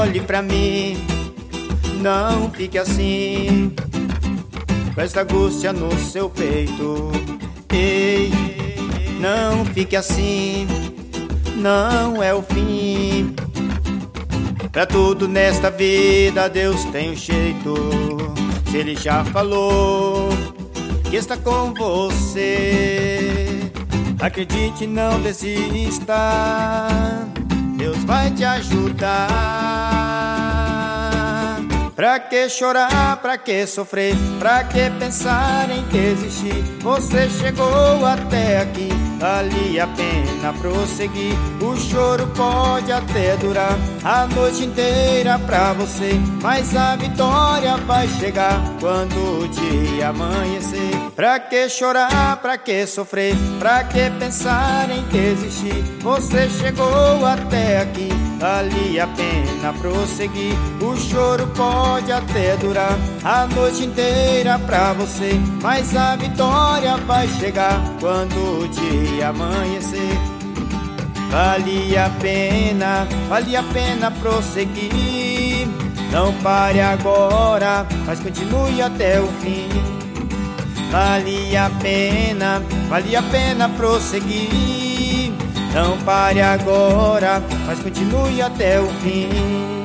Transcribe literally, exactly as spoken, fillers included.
olhe pra mim, não fique assim, com essa angústia no seu peito. Ei, não fique assim, não é o fim. Pra tudo nesta vida Deus tem um jeito. Se Ele já falou que está com você, acredite, não desista, Deus vai te ajudar. Pra que chorar, pra que sofrer, pra que pensar em desistir? Você chegou até aqui, vale a pena prosseguir. O choro pode até durar a noite inteira pra você, mas a vitória vai chegar quando o dia amanhecer. Pra que chorar, pra que sofrer, pra que pensar em desistir? Você chegou até aqui, vale a pena prosseguir. O choro pode até durar a noite inteira pra você, mas a vitória vai chegar quando o dia amanhecer. Vale a pena, vale a pena prosseguir. Não pare agora, mas continue até o fim. Vale a pena, vale a pena prosseguir. Não pare agora, mas continue até o fim.